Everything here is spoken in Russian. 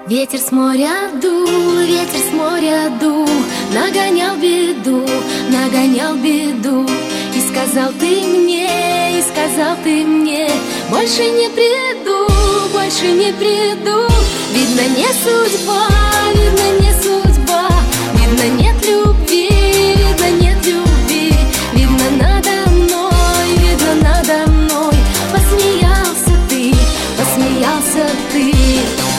Ветер с моря дул, ветер с моря дул, нагонял беду, нагонял беду. И сказал ты мне, и сказал ты мне, больше не приду, больше не приду. Видно, не судьба, видно, не судьба, видно, нет любви, видно, нет любви. Видно, надо мной посмеялся ты, посмеялся ты.